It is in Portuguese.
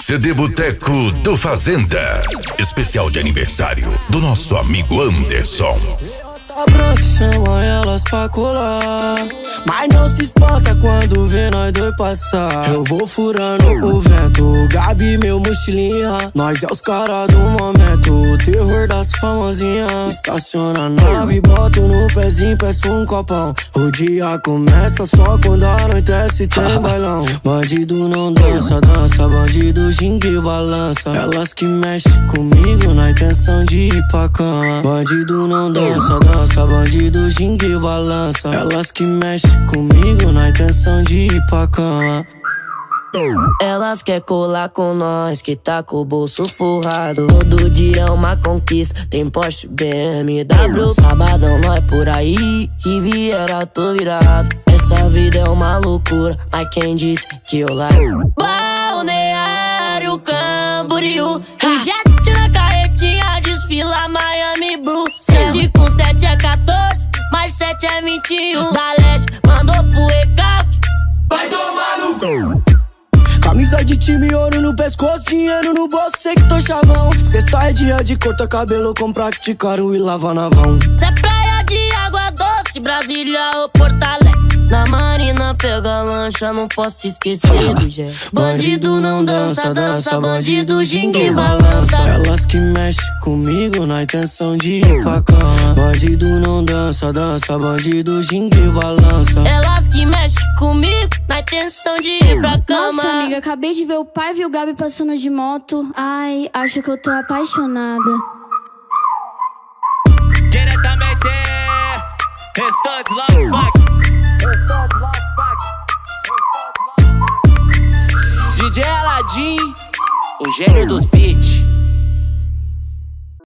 CD Boteco do Fazenda. Especial de aniversário do nosso amigo Anderson. A branca chama elas pra colar, mas não se espanta quando vê nós dois passar. Eu vou furando o vento, Gabi, meu mochilinha. Nós é os caras do momento, o terror das famosinhas. Estaciona a nave, boto no pezinho, peço um copão. O dia começa só quando anoitece, tem bailão. Bandido não dança, dança, bandido ginga e balança. Elas que mexem comigo na intenção de ir pra cama. Bandido não dança, dança, bandido ginga e balança. Elas que mexem comigo na intenção de ir pra cama. Elas quer colar com nós, que tá com o bolso forrado. Todo dia é uma conquista, tem Porsche, BMW. Sabadão nós por aí, que viera tô virado. Essa vida é uma loucura, mas quem disse que eu largo? Balneário Camboriú, jet na carretinha, desfila Miami Blue. 7 com 7 é 14, mais 7 é 21. Da leste, mandou pro recalque, vai tomar no cu. Camisa de time, ouro no pescoço, dinheiro no bolso, sei que tô chavão. Sexta é dia de cortar cabelo, comprar que te caro e lavar na vão. Cê é praia de água doce, Brasília ou Porto Alegre. Na marina pega lancha, não posso esquecer do Gé. Bandido não dança, dança, bandido ginga e balança. Elas que mexem comigo na intenção de ir pra cama. Bandido não dança, dança, bandido ginga e balança. Elas que mexem comigo na intenção de ir pra cama. Nossa, amiga, acabei de ver o pai e o Gabi passando de moto. Ai, acho que eu tô apaixonada. Diretamente, Restante Love Fuck. DJ Aladdin, o gênio dos beats.